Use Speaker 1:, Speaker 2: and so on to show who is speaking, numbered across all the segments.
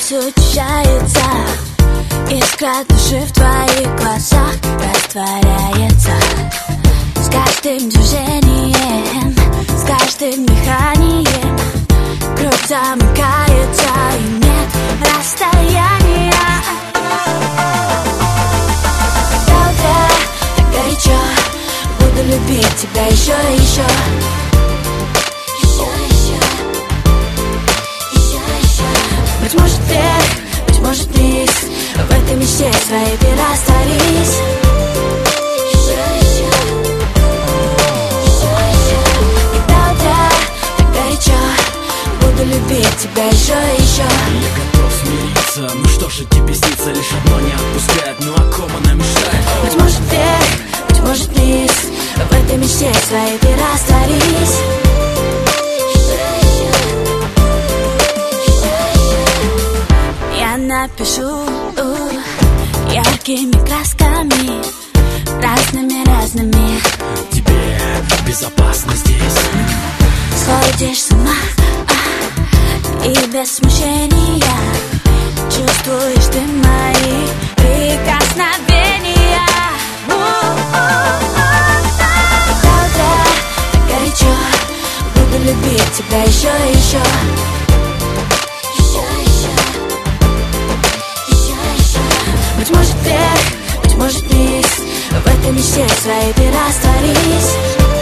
Speaker 1: случается, искра души в твоих глазах растворяется. С каждым движением, с каждым дыханием кровь замыкается и нет расстояния. До утра так горячо, буду любить тебя еще и еще. Быть может вверх, быть может вниз, в этой мечте своей ты растворись. И до утра так горячо, буду любить тебя еще и еще.
Speaker 2: Я готов смириться, ну что же тебе снится, лишь одно не отпускает, ну а ком она мешает?
Speaker 1: Быть может вверх, быть может вниз, в этой мечте своей ты растворись. Я напишу яркими красками, разными.
Speaker 2: Тебе безопасно здесь.
Speaker 1: Сходишь с ума, и без смущения чувствуешь ты мои прикосновения. До утра так горячо, буду любить тебя еще и еще. Быть может вверх, быть может вниз, в этой мечте своей ты растворись.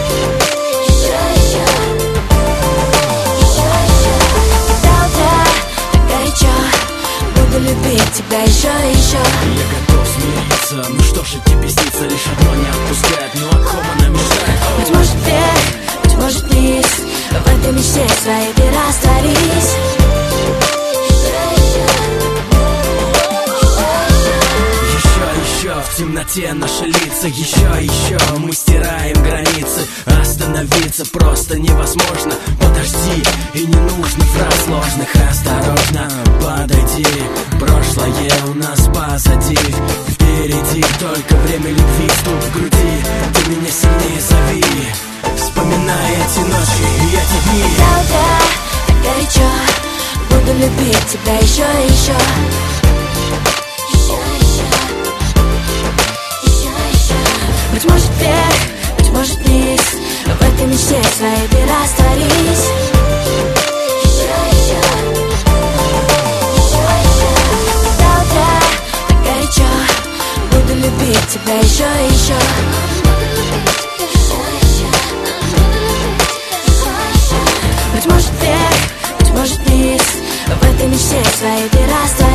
Speaker 1: До утра так горячо, буду любить тебя еще и еще.
Speaker 2: Я готов смириться, ну что же тебе снится, лишь одно не отпускает, ну а ком она мешает?
Speaker 1: Быть может вверх, быть может вниз, в этой мечте своей ты растворись.
Speaker 2: В темноте наши лица, еще мы стираем границы. Остановиться просто невозможно. Подожди, и не нужно фраз сложных. Осторожно, подойди, прошлое у нас позади. Впереди только время любви тут в груди. Ты меня сильнее зови, вспоминая эти ночи и эти дни.
Speaker 1: До утра так горячо, буду любить тебя еще и еще. Быть может вверх, быть может вниз, в этой мечте своей ты растворись. До утра так горячо, буду любить тебя еще и еще. Быть может вверх, быть может вниз, в этой мечте своей ты растворись.